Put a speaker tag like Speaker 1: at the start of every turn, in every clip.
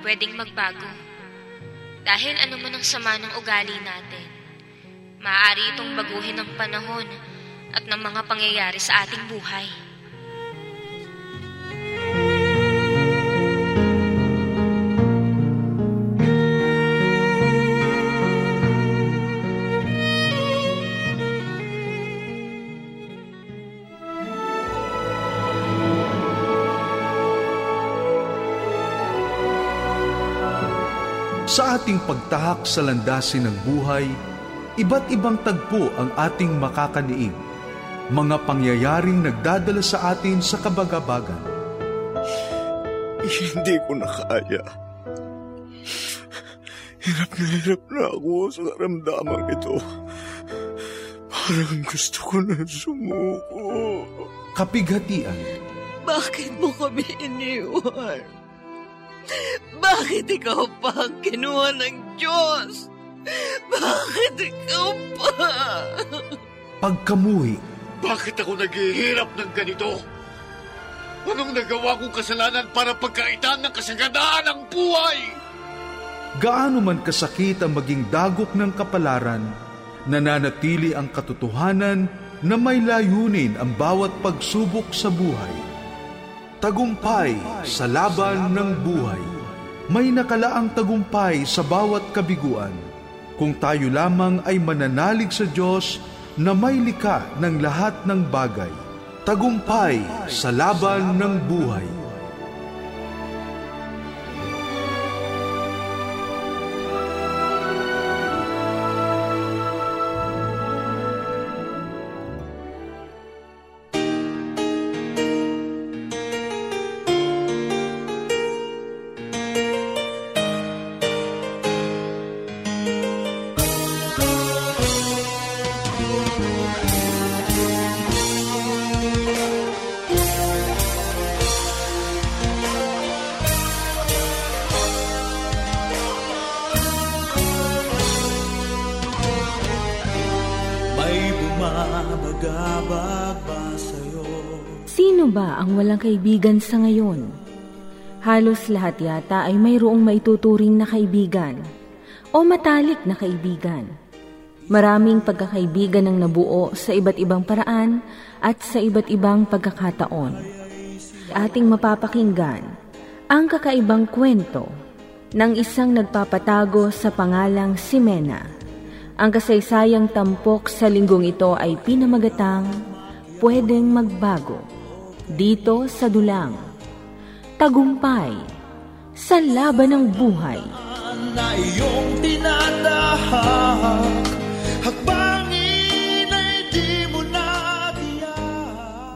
Speaker 1: pwedeng magbago. Dahil ano man ang sama ng ugali natin, maaari itong baguhin ng panahon at ng mga pangyayari sa ating buhay.
Speaker 2: Sa ating pagtahak sa landasin ng buhay, iba't ibang tagpo ang ating makakaniig. Mga pangyayaring nagdadala sa atin sa kabagabagan.
Speaker 3: Hindi ko na kaya. Hirap na ako sa karamdaman ito. Parang gusto ko na sumuko.
Speaker 2: Kapighatian.
Speaker 4: Bakit mo kami iniwan? Bakit ikaw pa ang kinuha ng Diyos? Bakit ikaw pa?
Speaker 2: Pagkamuhi.
Speaker 3: Bakit ako naghihirap ng ganito? Anong nagawa kong kasalanan para pagkaitan ng kasaganaan ng buhay?
Speaker 2: Gaano man kasakit ang maging dagok ng kapalaran, nananatili ang katotohanan na may layunin ang bawat pagsubok sa buhay. Tagumpay sa laban ng buhay. May nakalaang tagumpay sa bawat kabiguan. Kung tayo lamang ay mananalig sa Diyos na may likha ng lahat ng bagay. Tagumpay sa laban ng buhay.
Speaker 5: Sino ba ang walang kaibigan sa ngayon? Halos lahat yata ay mayroong maituturing na kaibigan o matalik na kaibigan. Maraming pagkakaibigan ang nabuo sa iba't ibang paraan at sa iba't ibang pagkakataon. Ating mapapakinggan ang kakaibang kwento ng isang nagpapatago sa pangalang si Mena. Ang kasaysayang tampok sa linggong ito ay pinamagatang Pwedeng Magbago. Dito sa Dulang, Tagumpay sa Laban ng Buhay.
Speaker 6: Na iyong tinatahak, hakbangin ay di mo na tiyak.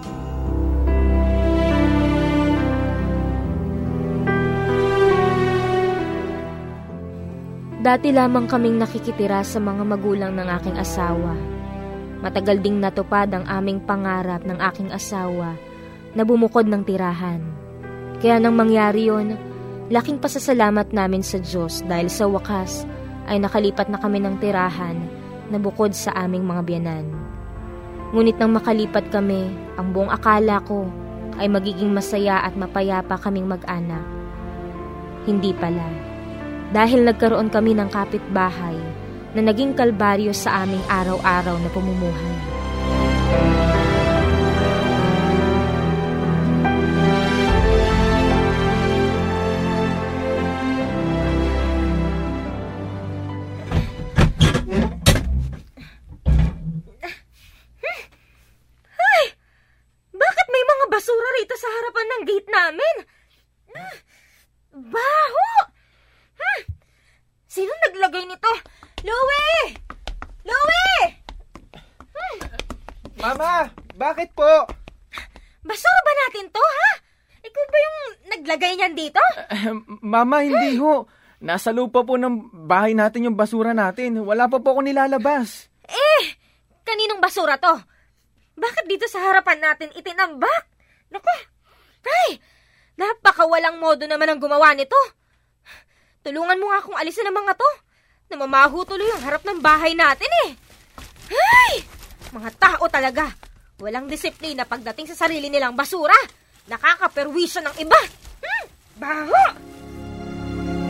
Speaker 1: Dati lamang kaming nakikitira sa mga magulang ng aking asawa. Matagal ding natupad ang aming pangarap ng aking asawa na bumukod ng tirahan. Kaya nang mangyari yon, laking pasasalamat namin sa Diyos dahil sa wakas ay nakalipat na kami ng tirahan na bukod sa aming mga biyanan. Ngunit nang makalipat kami, ang buong akala ko ay magiging masaya at mapayapa kaming mag-anak. Hindi pala. Dahil nagkaroon kami ng kapitbahay na naging kalbaryo sa aming araw-araw na pamumuhay.
Speaker 4: Bakit may mga basura rito sa harapan ng gate namin? Baho! Sino naglagay nito? Louie! Louie!
Speaker 7: Mama, bakit po?
Speaker 4: Basura ba natin to, ha? Ikaw ba yung naglagay niyan dito?
Speaker 7: Mama, hindi ho. Nasa lupa po ng bahay natin yung basura natin. Wala pa po ako nilalabas.
Speaker 4: Kaninong basura to? Bakit dito sa harapan natin itinambak? Naku, ay, napakawalang modo naman ang gumawa nito. Tulungan mo nga akong alisin ang mga to. Namamaho tuloy ang harap ng bahay natin Ay! Mga tao talaga. Walang disiplina pagdating sa sarili nilang basura. Nakakaperwisyo ng iba. Baho!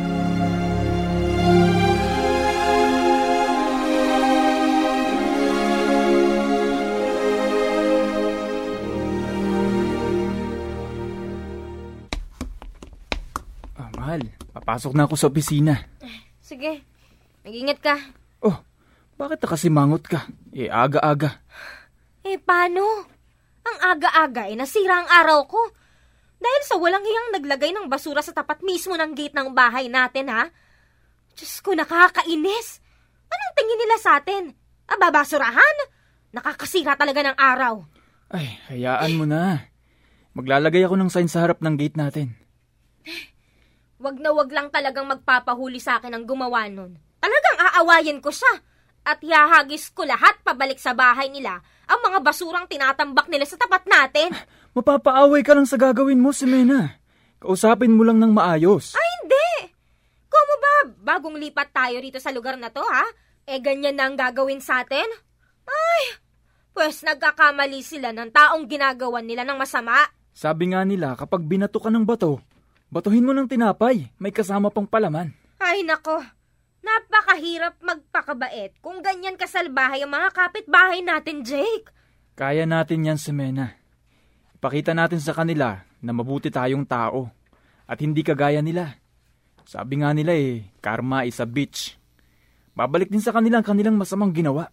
Speaker 7: Papasok na ako sa opisina.
Speaker 4: Sige, mag-ingat ka.
Speaker 7: Oh, bakit nakasimangot ka? Aga-aga.
Speaker 4: Paano? Ang aga-aga nasira ang araw ko. Dahil sa walang hiyang naglagay ng basura sa tapat mismo ng gate ng bahay natin, ha? Diyos ko, nakakainis. Anong tingin nila sa atin? Babasurahan? Nakakasira talaga ng araw.
Speaker 7: Ay, hayaan mo na. Maglalagay ako ng sign sa harap ng gate natin.
Speaker 4: Wag na wag lang talagang magpapahuli sa akin ang gumawa nun. Talagang aawayin ko siya. At ihahagis ko lahat pabalik sa bahay nila ang mga basurang tinatambak nila sa tapat natin.
Speaker 7: Mapapaaway ka lang sa gagawin mo, Ximena. Kausapin mo lang ng maayos.
Speaker 4: Ay, hindi! Kumo ba, bagong lipat tayo rito sa lugar na to, ha? Ganyan na ang gagawin sa atin? Ay, pues nagkakamali sila ng taong ginagawan nila ng masama.
Speaker 7: Sabi nga nila, kapag binato ka ng bato, batuhin mo ng tinapay. May kasama pang palaman.
Speaker 4: Ay, nako. Napakahirap magpakabait kung ganyan kasalbahay ang mga kapitbahay natin, Jake.
Speaker 7: Kaya natin yan, Ximena. Ipakita natin sa kanila na mabuti tayong tao at hindi kagaya nila. Sabi nga nila karma is a bitch. Babalik din sa kanila ang kanilang masamang ginawa.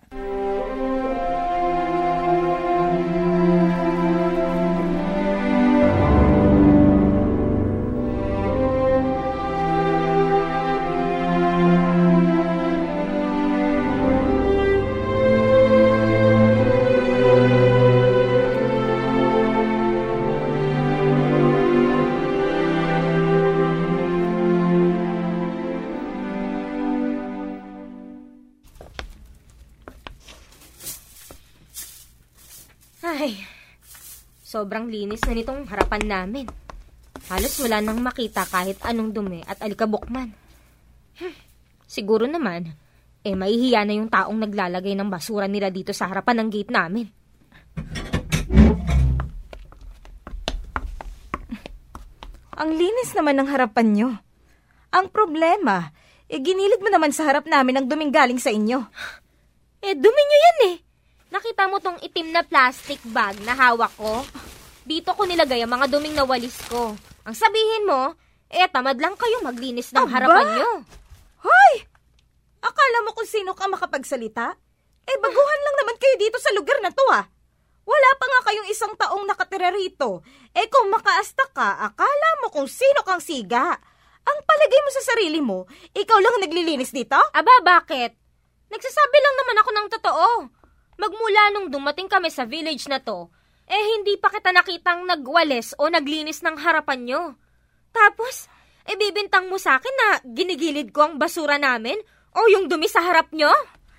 Speaker 4: Ay, sobrang linis na nitong harapan namin. Halos wala nang makita kahit anong dumi at alikabok man. Siguro naman, mahihiya na yung taong naglalagay ng basura nila dito sa harapan ng gate namin.
Speaker 8: Ang linis naman ng harapan nyo. Ang problema, ginilid mo naman sa harap namin ang duming galing sa inyo.
Speaker 4: Dumi nyo yan Nakita mo tong itim na plastic bag na hawak ko? Dito ko nilagay ang mga duming nawalis ko. Ang sabihin mo, tamad lang kayo maglinis ng harapan nyo.
Speaker 8: Hoy! Akala mo kung sino ka makapagsalita? Baguhan lang naman kayo dito sa lugar na to, Wala pa nga kayong isang taong nakatira rito. Kung makaasta ka, akala mo kung sino kang siga. Ang palagay mo sa sarili mo, ikaw lang naglilinis dito?
Speaker 4: Aba, bakit? Nagsasabi lang naman ako ng totoo. Magmula nung dumating kami sa village na to, hindi pa kita nakitang nagwalis o naglinis ng harapan nyo. Tapos, bibintang mo sa akin na ginigilid ko ang basura namin o yung dumi sa harap nyo?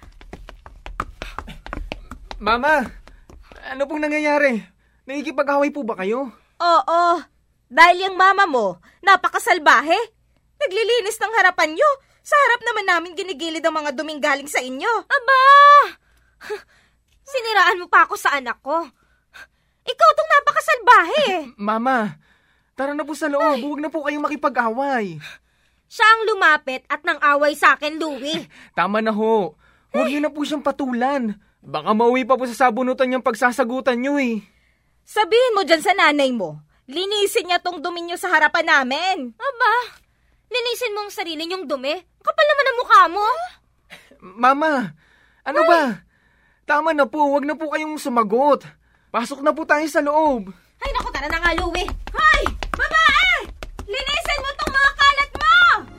Speaker 7: Mama, ano pong nangyayari? Nakikipag-away po ba kayo?
Speaker 8: Oo, dahil yung mama mo, napakasalbahe. Naglilinis ng harapan nyo. Sa harap naman namin ginigilid ang mga duming galing sa inyo.
Speaker 4: Aba! Siniraan mo pa ako sa anak ko. Ikaw tong napakasalbahe.
Speaker 7: Mama, tara na po sa loob. Huwag na po kayong makipag-away.
Speaker 4: Siya ang lumapit at nang away sa akin, Louie.
Speaker 7: Tama na ho. Huwag niyo na po siyang patulan. Baka mauwi pa po sa sabunutan niyang pagsasagutan niyo
Speaker 8: Sabihin mo dyan sa nanay mo, linisin niya tong dumi niyo sa harapan namin.
Speaker 4: Aba, linisin mo ang sarili niyong dumi. Kapal naman ang mukha mo.
Speaker 7: Mama, ano ba? Tama na po, huwag na po kayong sumagot. Pasok na po tayo sa loob.
Speaker 4: Ay, naku, tara na nga, Louie. Hoy! Babae! Linisin mo tong mga kalat mo!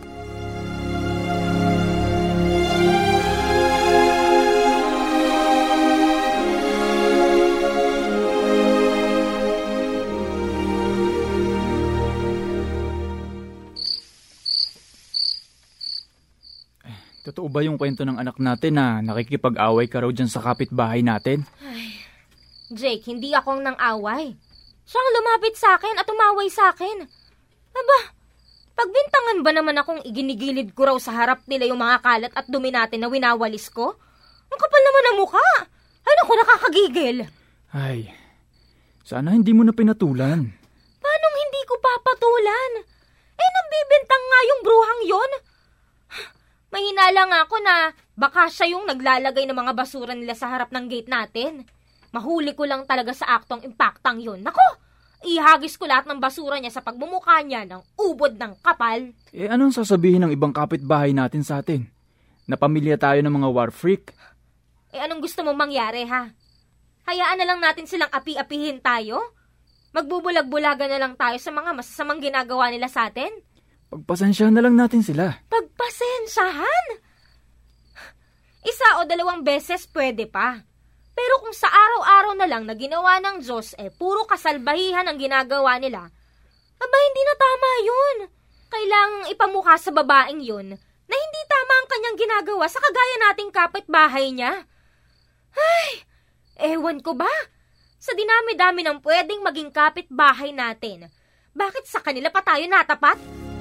Speaker 7: Totoo ba yung kwento ng anak natin na nakikipag-away ka raw dyan sa kapitbahay natin?
Speaker 4: Ay, Jake, hindi ako ang nang-away. Siya ang lumapit sa akin at umaway sa akin. Aba, pagbintangan ba naman akong iginigilid ko raw sa harap nila yung mga kalat at dumi natin na winawalis ko? Ang kapal naman ang mukha. Ay, naku, nakakagigil.
Speaker 7: Ay, sana hindi mo na pinatulan.
Speaker 4: Paanong hindi ko papatulan? Nambibintang nga yung bruhang yon. Mahinala nga ako na baka siya yung naglalagay ng mga basura nila sa harap ng gate natin. Mahuli ko lang talaga sa aktong impaktang yun. Nako, ihagis ko lahat ng basura niya sa pagmumukha niya ng ubod ng kapal.
Speaker 7: Anong sasabihin ng ibang kapitbahay natin sa atin? Na pamilya tayo ng mga war freak?
Speaker 4: Anong gusto mong mangyari, ha? Hayaan na lang natin silang api-apihin tayo? Magbubulag-bulagan na lang tayo sa mga masasamang ginagawa nila sa atin?
Speaker 7: Pagpasensyahan na lang natin sila.
Speaker 4: Pagpasensyahan? 1 o 2 beses pwede pa. Pero kung sa araw-araw na lang na ginawa ng Diyos, puro kasalbahihan ang ginagawa nila, hindi na tama yun. Kailangang ipamukha sa babaeng yun na hindi tama ang kanyang ginagawa sa kagaya nating kapitbahay niya. Ay, ewan ko ba? Sa dinami-dami ng pwedeng maging kapitbahay natin, bakit sa kanila pa tayo natapat?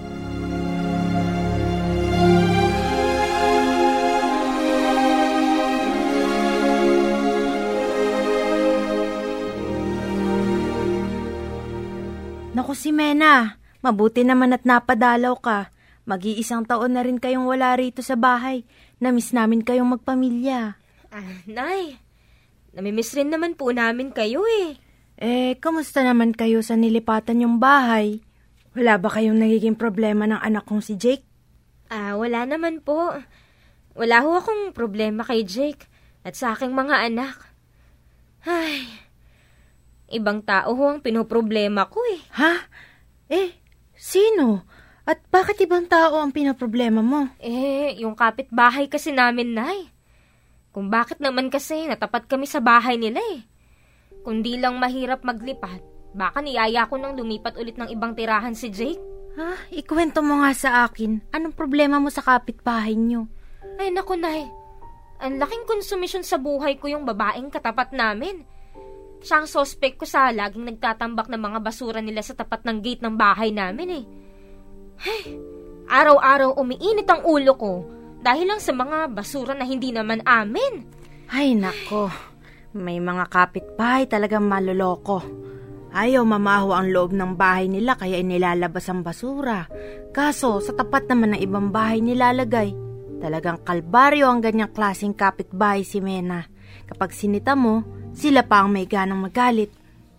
Speaker 9: Naku si Mena, mabuti naman at napadalaw ka. Mag-1 taon na rin kayong wala rito sa bahay. Namiss namin kayong magpamilya.
Speaker 4: Nay, namimiss rin naman po namin kayo
Speaker 9: Kamusta naman kayo sa nilipatan yung bahay? Wala ba kayong nagiging problema ng anak kong si Jake?
Speaker 4: Wala naman po. Wala ho akong problema kay Jake at sa aking mga anak. Ay, ibang tao ho ang pinoproblema ko
Speaker 9: Ha? Sino? At bakit ibang tao ang pinoproblema mo?
Speaker 4: Yung kapitbahay kasi namin, Nay. Kung bakit naman kasi natapat kami sa bahay nila Kung di lang mahirap maglipat, baka niyaya ko nang lumipat ulit ng ibang tirahan si Jake.
Speaker 9: Ikwento mo nga sa akin. Anong problema mo sa kapitbahay niyo?
Speaker 4: Ay naku, Nay. Ang laking konsumisyon sa buhay ko yung babaeng katapat namin. Siya ang suspect ko sa laging nagtatambak ng mga basura nila sa tapat ng gate ng bahay namin Araw-araw umiinit ang ulo ko dahil lang sa mga basura na hindi naman amin.
Speaker 9: Ay nako, may mga kapitbahay talagang maloloko. Ayaw mamaho ang loob ng bahay nila kaya inilalabas ang basura. Kaso sa tapat naman ng ibang bahay nilalagay. Talagang kalbaryo ang ganyang klaseng kapitbahay si Mena. Kapag sinita mo, sila pa ang may ganang magalit.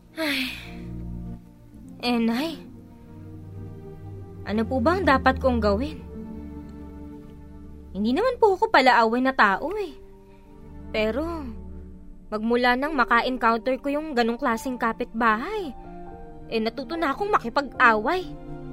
Speaker 4: Nay, ano po ba ang dapat kong gawin? Hindi naman po ako palaaway na tao Pero, magmula nang maka-encounter ko yung ganong klaseng kapitbahay, natuto na akong makipag-away.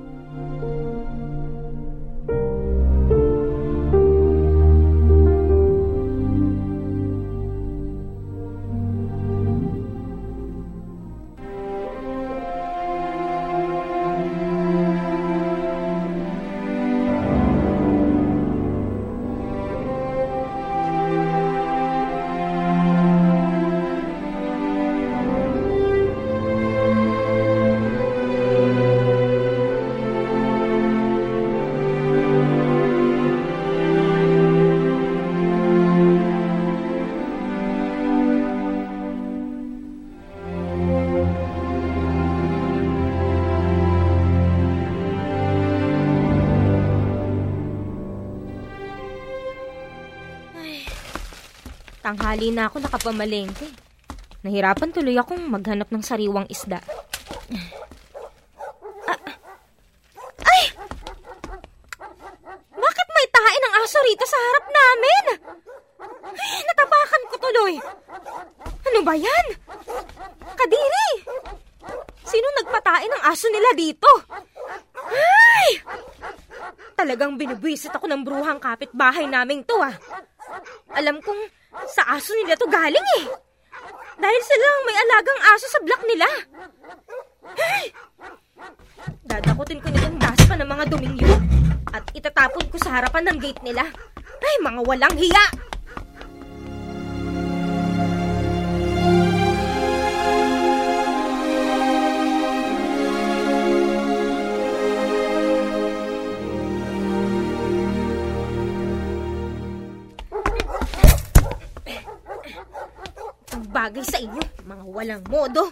Speaker 4: Tanghali na ako nakapamalengke. Nahirapan tuloy akong maghanap ng sariwang isda. Ay! Bakit may tae ng aso rito sa harap namin? Ay, natapakan ko tuloy. Ano ba yan? Kadiri! Sino nagpatae ng aso nila dito? Ay! Talagang binubwisit ako ng bruhang kapitbahay naming to Alam kong sa aso nila to galing Dahil sila ang may alagang aso sa block nila. Ay! Dadakutin ko nitong daspa ng mga duming yun at itatapon ko sa harapan ng gate nila. Ay, mga walang hiya! Bagay sa inyo, mga walang modo.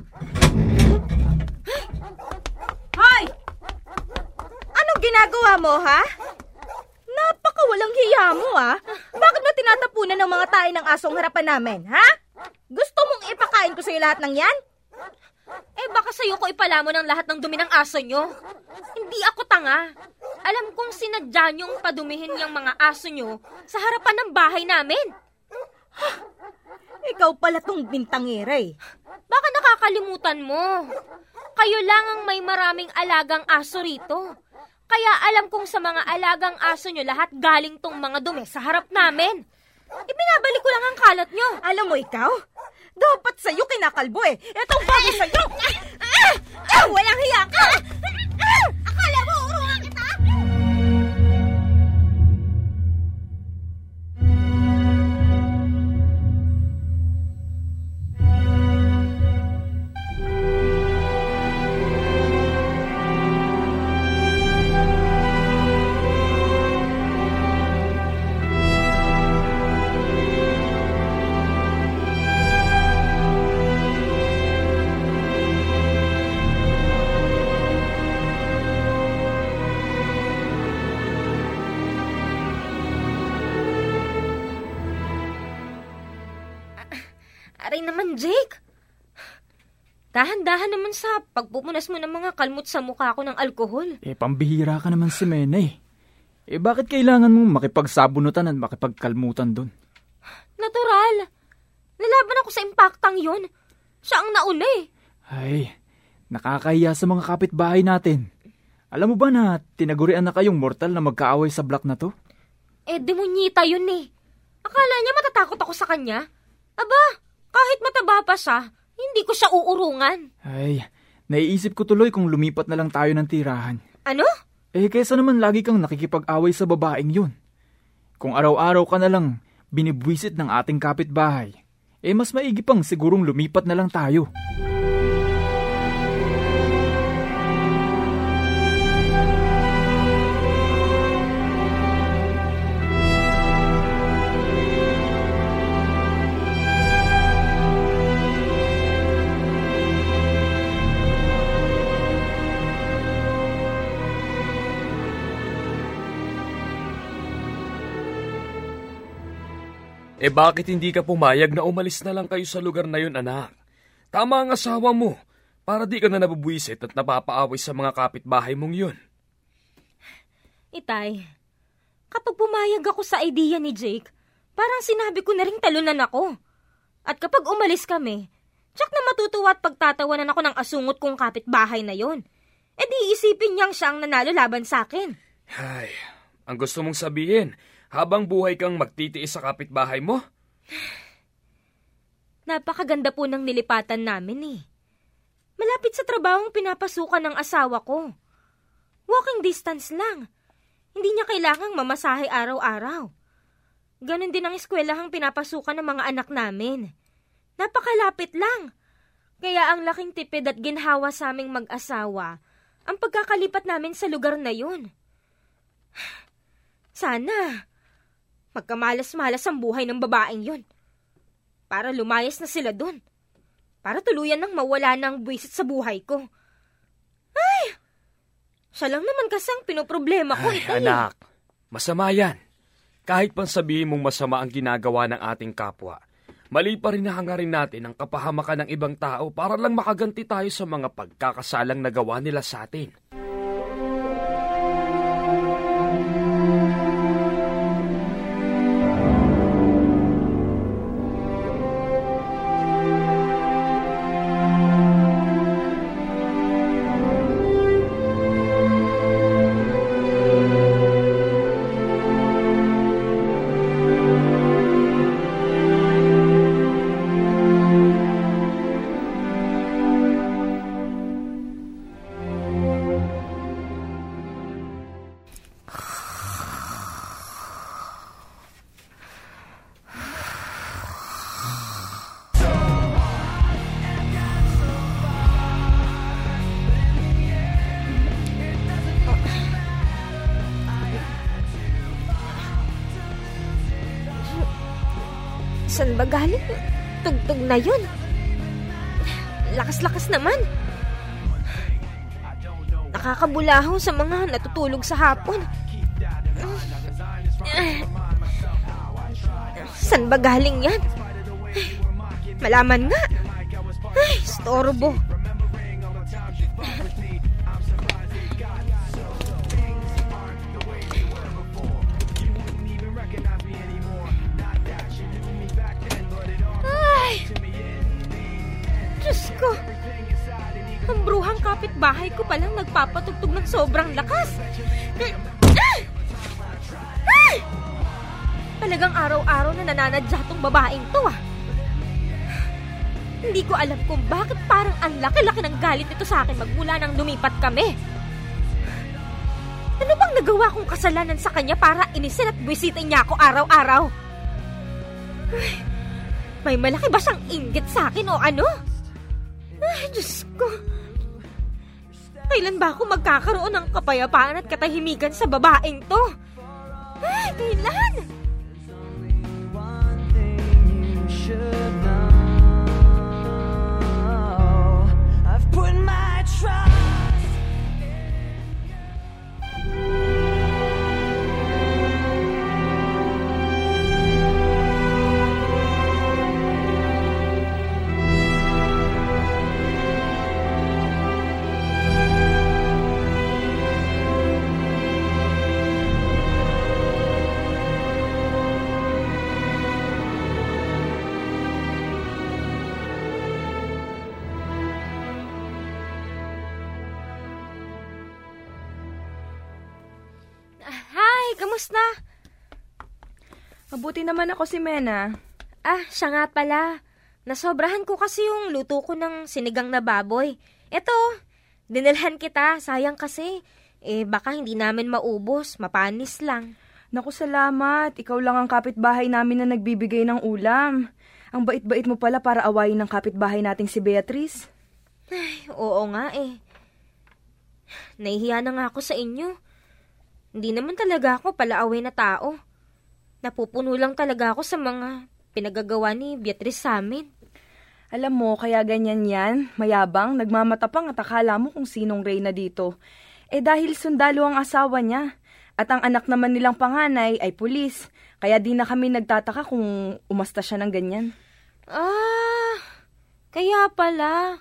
Speaker 8: Hoy! Anong ginagawa mo, ha? Napakawalang hiya mo, Bakit mo tinatapunan ng mga tae ng asong harapan namin, ha? Gusto mong ipakain ko sa'yo lahat ng yan?
Speaker 4: baka sa'yo ko ipalamon ang lahat ng dumi ng aso nyo. Hindi ako tanga. Alam kong sinadya nyong padumihin yung mga aso nyo sa harapan ng bahay namin.
Speaker 8: Ikaw pala tong bintangera eh.
Speaker 4: Baka nakakalimutan mo. Kayo lang ang may maraming alagang aso rito. Kaya alam kong sa mga alagang aso nyo lahat galing tong mga dumi sa harap namin. Ibinabalik ko lang ang kalat nyo.
Speaker 8: Alam mo ikaw? Dapat sa'yo kinakalbo eh. Itong bagay sa'yo.
Speaker 4: Walang hiya ka! Akala mo urungan kita? Aray naman, Jake. Dahan-dahan naman sa pagpupunas mo ng mga kalmot sa mukha ko ng alkohol.
Speaker 7: Pambihira ka naman si Mena eh. Bakit kailangan mong makipagsabunutan at makipagkalmutan dun?
Speaker 4: Natural. Nalaban ako sa impaktang yun. Siya ang nauna eh.
Speaker 7: Ay, nakakahiya sa mga kapitbahay natin. Alam mo ba na tinagurian na kayong mortal na magkaaway sa block na to?
Speaker 4: Demonyita yun eh. Akala niya matatakot ako sa kanya? Aba, kahit mataba pa siya, hindi ko siya uurungan.
Speaker 7: Ay, naiisip ko tuloy kung lumipat na lang tayo ng tirahan.
Speaker 4: Ano?
Speaker 7: Kaysa naman lagi kang nakikipag-away sa babaeng yun. Kung araw-araw ka na lang binibwisit ng ating kapitbahay, mas maigi pang sigurong lumipat na lang tayo.
Speaker 10: Bakit hindi ka pumayag na umalis na lang kayo sa lugar na yun, anak? Tama ang asawa mo, para di ka na nabubwisit at napapaaway sa mga kapitbahay mong yun.
Speaker 4: Itay, kapag pumayag ako sa idea ni Jake, parang sinabi ko na rin talunan ako. At kapag umalis kami, tsak na matutuwa at pagtatawanan ako ng asungot kong kapitbahay na yun. Di isipin niyang siya ang nanalo laban sa akin.
Speaker 10: Ay, ang gusto mong sabihin, habang buhay kang magtitiis sa kapitbahay mo?
Speaker 4: Napakaganda po ng nilipatan namin eh. Malapit sa trabahong pinapasukan ng asawa ko. Walking distance lang. Hindi niya kailangang mamasahe araw-araw. Ganon din ang eskwelahang pinapasukan ng mga anak namin. Napakalapit lang. Kaya ang laking tipid at ginhawa sa aming mag-asawa ang pagkakalipat namin sa lugar na yun. Sana magkamalas-malas ang buhay ng babaeng yun. Para lumayas na sila dun. Para tuluyan nang mawala ng buwisit sa buhay ko. Ay! Siya lang naman kasi ang pinoproblema ko.
Speaker 10: Ay, anak. Masama yan. Kahit pang sabihin mong masama ang ginagawa ng ating kapwa, mali pa rin na hangarin natin ang kapahamakan ng ibang tao para lang makaganti tayo sa mga pagkakasalang nagawa nila sa atin.
Speaker 4: Saan ba galing? Tugtog na yun. Lakas-lakas naman. Nakakabulahaw sa mga natutulog sa hapon. Saan ba galing yan? Malaman nga. Ay, storbo. kapitbahay ko palang nagpapatugtog ng sobrang lakas. Talagang araw-araw na nananadya tong babaeng to Hindi ko alam kung bakit parang ang laki-laki ng galit nito sa akin magmula nang lumipat kami. Ano bang nagawa kong kasalanan sa kanya para inisin at buwisitin niya ako araw-araw? May malaki ba siyang inggit sa akin o ano? Ay, Diyos ko. Kailan ba ako magkakaroon ng kapayapaan at katahimikan sa babaeng to? Ay, kailan?
Speaker 6: I've put my trust.
Speaker 4: Kamusta?
Speaker 11: Mabuti naman ako, si Mena.
Speaker 4: Siya nga pala. Nasobrahan ko kasi yung luto ko ng sinigang na baboy. Eto, dinalhan kita. Sayang kasi. Baka hindi namin maubos. Mapanis lang.
Speaker 11: Naku, salamat. Ikaw lang ang kapitbahay namin na nagbibigay ng ulam. Ang bait-bait mo pala para awayin ng kapitbahay nating si Beatrice.
Speaker 4: Ay, oo nga Nahihiya na nga ako sa inyo. Hindi naman talaga ako palaaway na tao. Napupuno lang talaga ako sa mga pinagagawa ni Beatrice sa amin.
Speaker 11: Alam mo, kaya ganyan yan. Mayabang, nagmamatapang at akala mo kung sinong reyna dito. Dahil sundalo ang asawa niya. At ang anak naman nilang panganay ay pulis. Kaya di na kami nagtataka kung umasta siya ng ganyan.
Speaker 4: Kaya pala.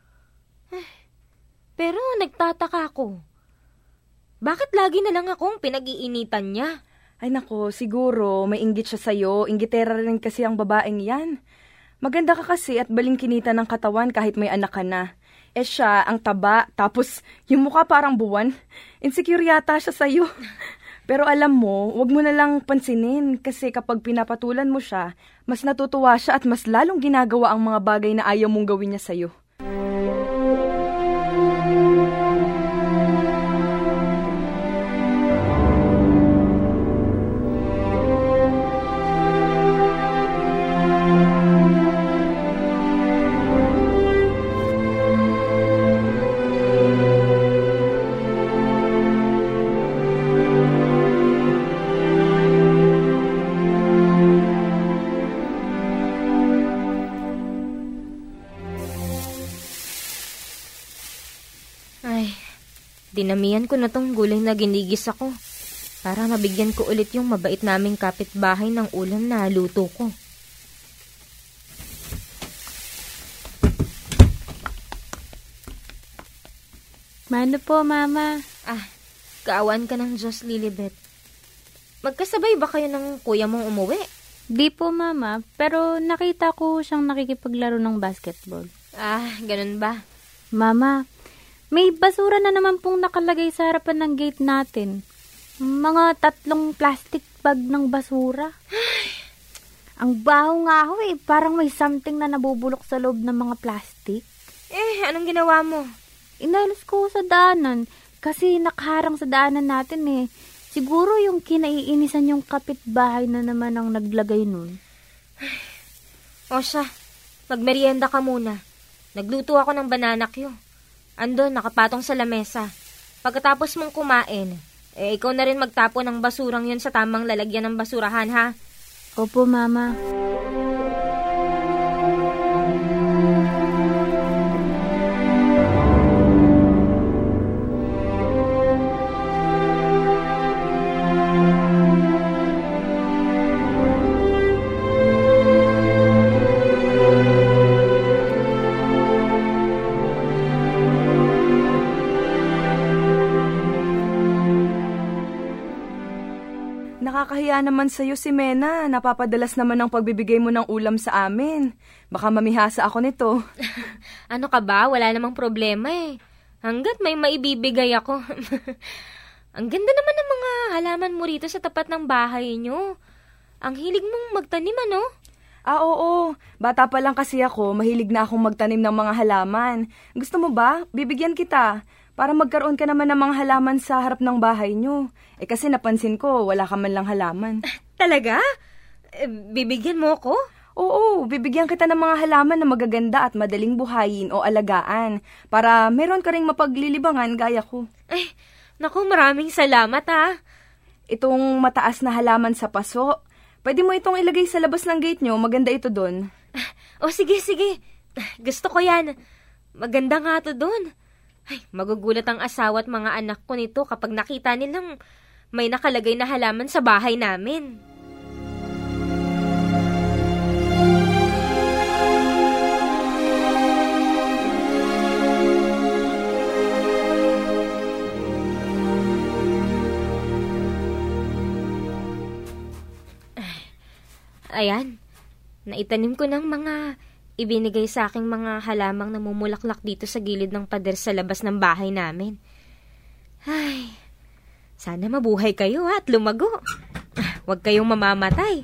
Speaker 4: Pero nagtataka ako. Bakit lagi na lang akong pinag-iinitan niya?
Speaker 11: Ay nako, siguro may inggit siya sa'yo. Inggitera rin kasi ang babaeng yan. Maganda ka kasi at balingkinita ng katawan kahit may anak ka na. Siya, ang taba, tapos yung mukha parang buwan. Insecure yata siya sa'yo. Pero alam mo, wag mo na lang pansinin kasi kapag pinapatulan mo siya, mas natutuwa siya at mas lalong ginagawa ang mga bagay na ayaw mong gawin niya sa'yo.
Speaker 4: Dinamihan ko na tong gulay na ginigis ako para mabigyan ko ulit yung mabait naming kapitbahay ng ulam na luto ko.
Speaker 12: Mano po, Mama?
Speaker 4: Kaawaan ka ng Diyos, Lilibet. Magkasabay ba kayo ng kuya mong umuwi?
Speaker 12: Di po, Mama. Pero nakita ko siyang nakikipaglaro ng basketball.
Speaker 4: Ganun ba?
Speaker 12: Mama, may basura na naman pong nakalagay sa harapan ng gate natin. Mga 3 plastic bag ng basura. Ang baho nga ho Parang may something na nabubulok sa loob ng mga plastic.
Speaker 4: Anong ginawa mo?
Speaker 12: Inalis ko sa daanan kasi nakaharang sa daanan natin Siguro yung kinaiinisan yung kapitbahay na naman ang naglagay nun.
Speaker 4: O siya, magmerienda ka muna. Nagluto ako ng banana Q. Andun, nakapatong sa lamesa. Pagkatapos mong kumain, ikaw na rin magtapon ng basurang yun sa tamang lalagyan ng basurahan, ha?
Speaker 12: Opo, Mama.
Speaker 11: Nakakahiya naman sa'yo si Mena. Napapadalas naman ang pagbibigay mo ng ulam sa amin. Baka mamihasa ako nito.
Speaker 4: Ano ka ba? Wala namang problema Hanggat may maibibigay ako. Ang ganda naman ng mga halaman mo rito sa tapat ng bahay nyo. Ang hilig mong magtanim, ano?
Speaker 11: Oo. Bata pa lang kasi ako, mahilig na akong magtanim ng mga halaman. Gusto mo ba? Bibigyan kita. Para magkaroon ka naman ng mga halaman sa harap ng bahay nyo. Kasi napansin ko, wala ka man lang halaman.
Speaker 4: Talaga? Bibigyan mo ako?
Speaker 11: Oo, bibigyan kita ng mga halaman na magaganda at madaling buhayin o alagaan. Para meron ka ring mapaglilibangan gaya ko.
Speaker 4: Naku, maraming salamat ha.
Speaker 11: Itong mataas na halaman sa paso, pwede mo itong ilagay sa labas ng gate nyo. Maganda ito doon.
Speaker 4: Sige. Gusto ko yan. Maganda nga ito doon. Magugulat ang asawa at mga anak ko nito kapag nakita nilang may nakalagay na halaman sa bahay namin. Ayan, naitanim ko ng mga ibinigay sa aking mga halamang namumulaklak dito sa gilid ng pader sa labas ng bahay namin. Sana mabuhay kayo at lumago. Huwag kayong mamamatay.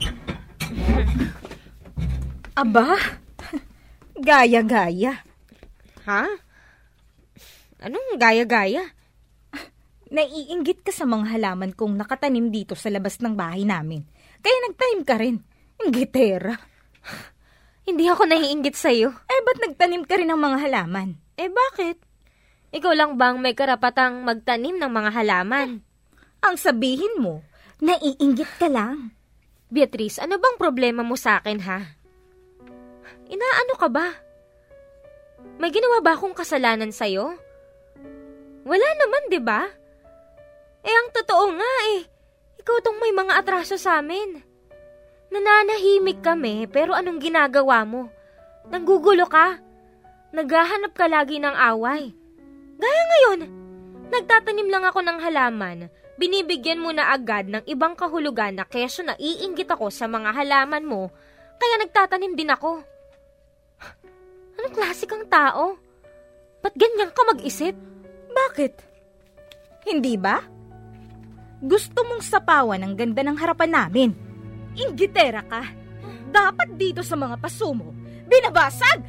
Speaker 8: Aba, gaya-gaya.
Speaker 4: Ha? Anong gaya-gaya?
Speaker 8: Naiinggit ka sa mga halaman kong nakatanim dito sa labas ng bahay namin. Kaya nagtanim ka rin. Inggitera.
Speaker 4: Hindi ako naiinggit sa'yo.
Speaker 8: Ba't nagtanim ka rin ng mga halaman?
Speaker 4: Bakit? Ikaw lang bang may karapatang magtanim ng mga halaman?
Speaker 8: Ang sabihin mo, naiinggit ka lang.
Speaker 4: Beatrice, ano bang problema mo sa akin, ha? Inaano ka ba? May ginawa ba akong kasalanan sa'yo? Wala naman, di ba? Ang totoo nga ikaw tong may mga atraso sa amin. Nananahimik kami, pero anong ginagawa mo? Nanggugulo ka? Naghahanap ka lagi ng away. Gaya ngayon, nagtatanim lang ako ng halaman. Binibigyan mo na agad ng ibang kahulugan na keso naiinggit ako sa mga halaman mo, kaya nagtatanim din ako. Anong klase kang tao? Ba't ganyan ka mag-isip?
Speaker 8: Bakit? Hindi ba? Gusto mong sapawan ang ganda ng harapan namin. Inggitera ka. Dapat dito sa mga paso mo, binabasag!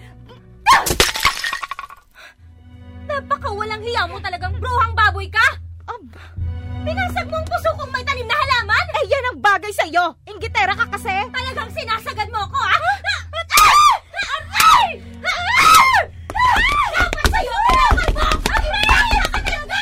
Speaker 4: Napakawalang hiya mo talagang bruhang baboy ka! Binasag mo ang puso kong may tanim na halaman?
Speaker 8: Yan ang bagay sa'yo! Inggitera ka kasi!
Speaker 4: Talagang sinasagad mo ako, ha? Dapat sa'yo! Dapat mo! Hiya ka talaga!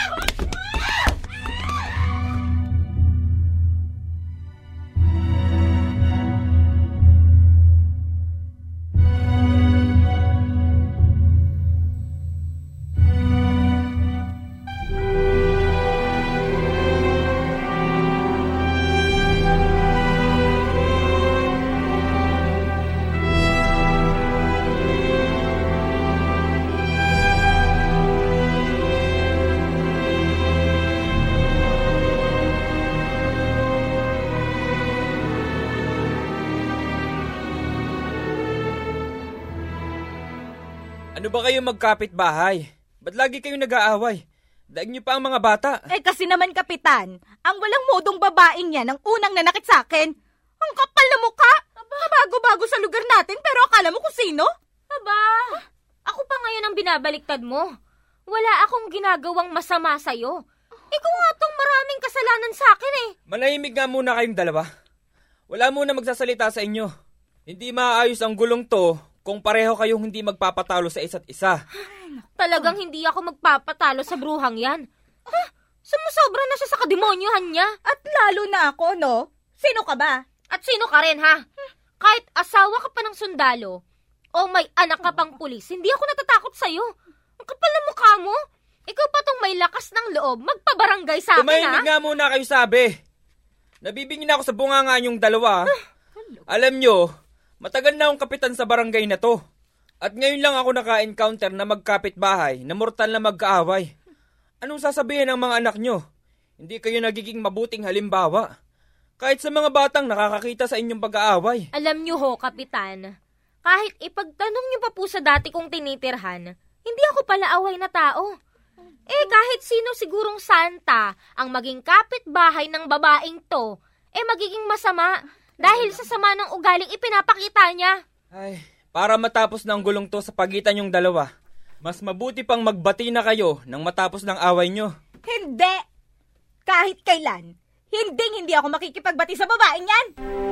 Speaker 7: Ano ba kayo magkapit-bahay? Ba't lagi kayong nag-aaway? Daig niyo pa ang mga bata.
Speaker 8: Kasi naman, Kapitan, ang walang modong babaeng yan ang unang nanakit sa akin. Ang kapal na mukha! Bago-bago sa lugar natin, pero akala mo kung sino?
Speaker 4: Ako pa ngayon ang binabaliktad mo. Wala akong ginagawang masama sa'yo. Ikaw nga tong maraming kasalanan sa akin
Speaker 7: Manahimik nga muna kayong dalawa. Wala muna magsasalita sa inyo. Hindi maayos ang gulong to kung pareho kayong hindi magpapatalo sa isa't isa.
Speaker 4: Talagang hindi ako magpapatalo sa bruhang yan. Sumusobra na siya sa kademonyohan niya.
Speaker 8: At lalo na ako, no? Sino ka ba?
Speaker 4: At sino ka rin, ha? Kahit asawa ka pa ng sundalo o may anak ka pang pulis, hindi ako natatakot sa'yo. Ang kapal na mukha mo. Ikaw pa tong may lakas ng loob, magpabarangay sa akin, ha?
Speaker 7: Tumahimik nga muna kayo, sabi. Nabibingin ako sa bunganga niyong dalawa. Alam nyo, matagal na akong kapitan sa barangay na to. At ngayon lang ako naka-encounter na magkapit-bahay na mortal na magkaaway. Anong sasabihin ng mga anak nyo? Hindi kayo nagiging mabuting halimbawa. Kahit sa mga batang nakakakita sa inyong pag-aaway.
Speaker 4: Alam nyo ho, Kapitan, kahit ipagtanong nyo pa po sa dati kong tinitirhan, hindi ako pala away na tao. Kahit sino sigurong santa ang maging kapitbahay ng babaeng to, magiging masama dahil sa sama ng ugaling ipinapakita niya.
Speaker 13: Ay, para matapos ng gulong to sa pagitan yung dalawa, mas mabuti pang magbati na kayo nang matapos ng away nyo.
Speaker 8: Hindi! Kahit kailan, hindi ako makikipagbati sa babaeng yan!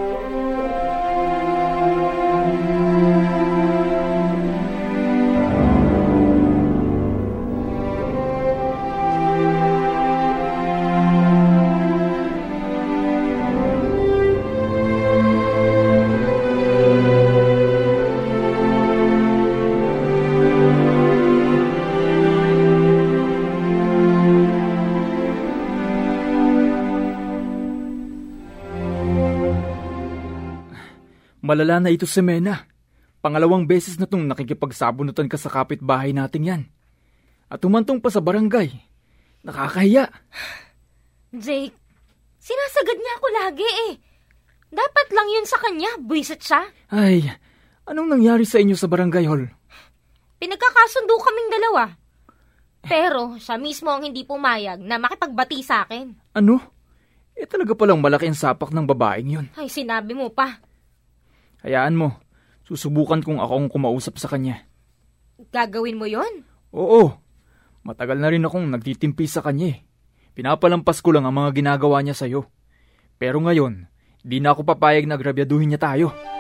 Speaker 7: Malala na ito, Semena. Pangalawang beses na itong nakikipagsabunutan ka sa kapitbahay natin yan. At humantong pa sa barangay. Nakakahiya.
Speaker 4: Jake, sinasagad niya ako lagi Dapat lang yun sa kanya, buwisit siya.
Speaker 7: Ay, anong nangyari sa inyo sa barangay hall?
Speaker 4: Pinagkakasundo kaming dalawa. Pero siya mismo ang hindi pumayag na makipagbati sa akin.
Speaker 7: Ano? Talaga palang malaki ang sapak ng babaeng yun.
Speaker 4: Ay, sinabi mo pa.
Speaker 7: Hayaan mo, susubukan kung ako ang kumausap sa kanya.
Speaker 4: Gagawin mo yon?
Speaker 7: Oo, matagal na rin akong nagtitimpi sa kanya Pinapalampas ko lang ang mga ginagawa niya sa'yo. Pero ngayon, di na ako papayag na agrabyaduhin niya tayo.